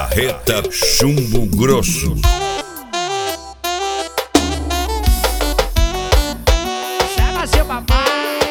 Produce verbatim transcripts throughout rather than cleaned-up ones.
Marreta Chumbo Grosso. Chama seu papai.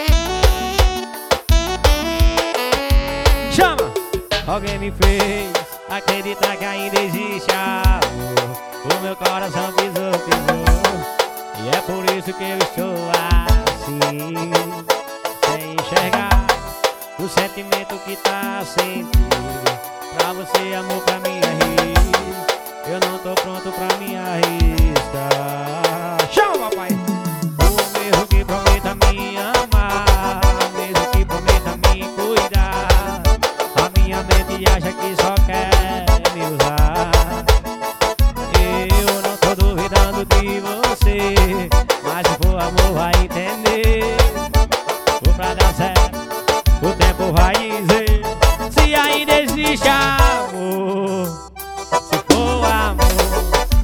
Chama! Alguém me fez acreditar que ainda existe amor. O meu coração pisou, pisou. E é por isso que eu estou assim, sem enxergar o sentimento que tá sentindo. Pra você, amor, pra mim é rir. Eu não tô pronto pra me arriscar. Chama, papai! O mesmo que prometa me amar, o mesmo que prometa me cuidar. A minha mente acha que só quer me usar. Eu não tô duvidando de você, mas se for amor vai entender. Ou pra dar certo, o tempo vai dizer se ainda existe amor. Se for amor,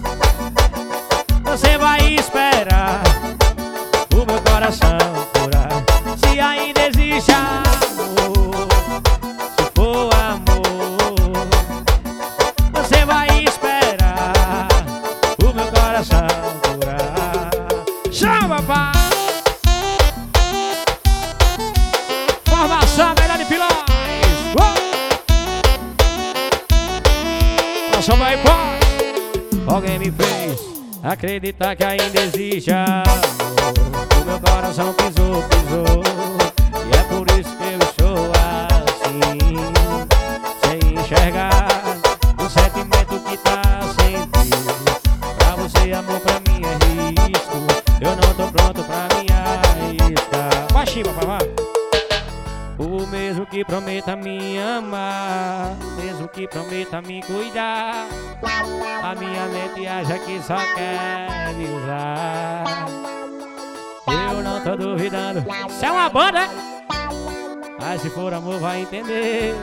você vai esperar o meu coração curar. Se ainda existe amor, se for amor, você vai esperar o meu coração curar. Chama, pai! Formação melhor de pilões. Nossa, vai, pô! Alguém me fez acreditar que ainda existe amor. O meu coração pisou, pisou. E é por isso que eu estou assim, sem enxergar o sentimento que tá sentindo. Pra você, amor, pra mim é risco. Eu não tô pronto pra me arriscar. Baixinho, papai. O mesmo que prometa me amar, mesmo que prometa me cuidar. A minha mente acha que só quer me usar. Eu não tô duvidando, isso é uma banda, é? Mas se for amor vai entender.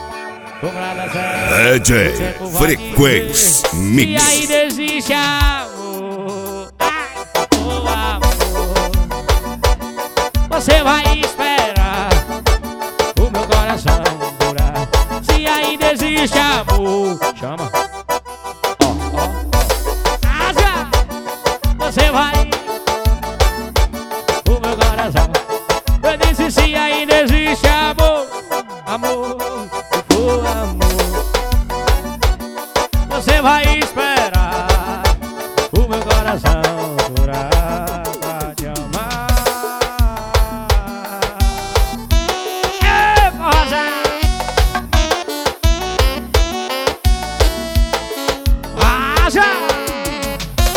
D J Frequência Mix. E ainda existe amor, o amor, você vai esperar o meu coração durar. Se ainda existe amor, chama. Ó, ó, asa, você vai o meu coração. Eu disse se ainda existe amor, amor, se for amor, você vai esperar o meu coração durar pra te amar.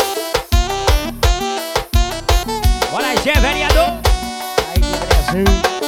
Bora, Gê, vereador! Aí, Brasil!